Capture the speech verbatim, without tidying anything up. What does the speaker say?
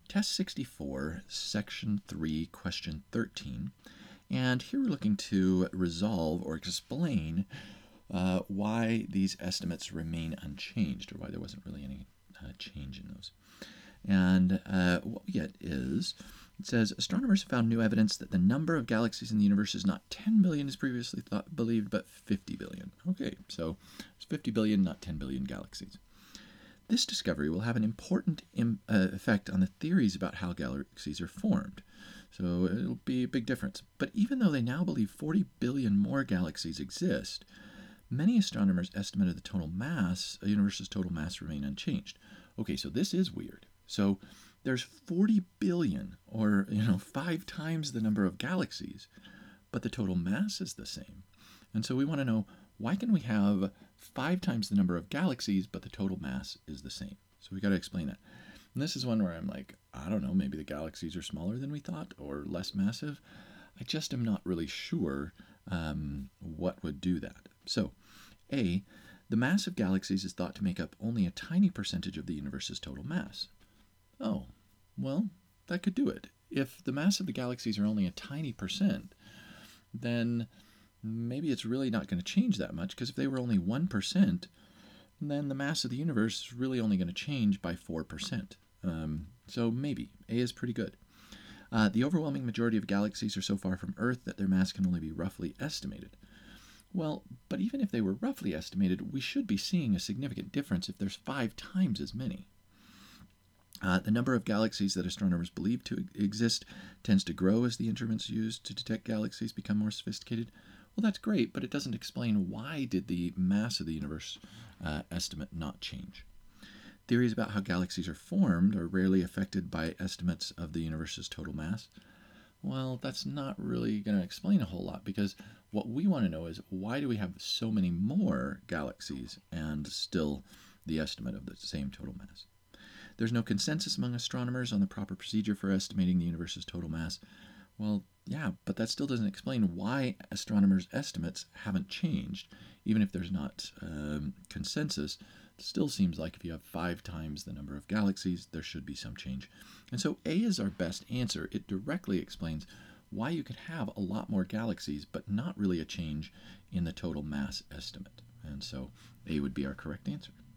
Test sixty-four, Section three, Question thirteen. And here we're looking to resolve or explain uh, why these estimates remain unchanged, or why there wasn't really any uh, change in those. And uh, what we get is, it says, astronomers have found new evidence that the number of galaxies in the universe is not ten billion as previously thought, believed, but fifty billion. Okay, so it's fifty billion, not ten billion galaxies. This discovery will have an important im- uh, effect on the theories about how galaxies are formed. So it'll be a big difference. But even though they now believe forty billion more galaxies exist, many astronomers' estimate of the total mass, a universe's total mass, remain unchanged. Okay, so this is weird. So there's forty billion, or you know, five times the number of galaxies, but the total mass is the same. And so we want to know, why can we have five times the number of galaxies, but the total mass is the same? So we got to explain that. And this is one where I'm like, I don't know, maybe the galaxies are smaller than we thought, or less massive. I just am not really sure um, what would do that. So, A, the mass of galaxies is thought to make up only a tiny percentage of the universe's total mass. Oh, well, that could do it. If the mass of the galaxies are only a tiny percent, then maybe it's really not going to change that much, because if they were only one percent, then the mass of the universe is really only going to change by four percent. Um, so maybe. A is pretty good. Uh, the overwhelming majority of galaxies are so far from Earth that their mass can only be roughly estimated. Well, but even if they were roughly estimated, we should be seeing a significant difference if there's five times as many. Uh, the number of galaxies that astronomers believe to exist tends to grow as the instruments used to detect galaxies become more sophisticated. Well, that's great, but it doesn't explain why did the mass of the universe uh, estimate not change. Theories about how galaxies are formed are rarely affected by estimates of the universe's total mass. Well, that's not really going to explain a whole lot, because what we want to know is, why do we have so many more galaxies and still the estimate of the same total mass? There's no consensus among astronomers on the proper procedure for estimating the universe's total mass. Well, yeah, but that still doesn't explain why astronomers' estimates haven't changed. Even if there's not um, consensus, it still seems like if you have five times the number of galaxies, there should be some change. And so A is our best answer. It directly explains why you could have a lot more galaxies, but not really a change in the total mass estimate. And so A would be our correct answer.